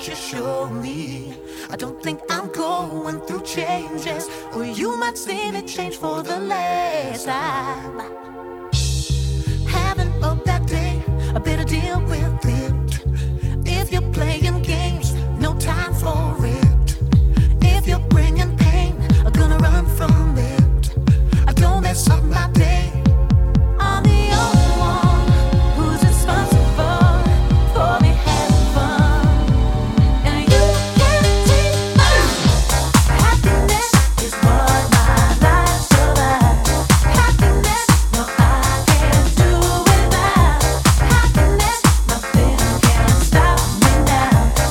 what you show me. I don't think I'm going through changes, or you might see me change for the less. I'm having a bad day, I better deal with it. If you're playing games, no time for it. If you're bringing pain, I'm gonna run from it. I don't mess up my day. I'm the only one who's responsible for me having fun. And you can't take my happiness is what my life's about. Happiness, no, I can't do without. Happiness, nothing can stop me now.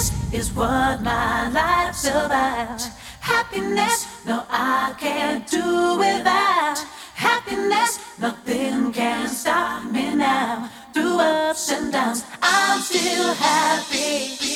is what my life's about. Happiness, no, I can't do without. Happiness, nothing can stop me now. Through ups and downs, I'm still happy.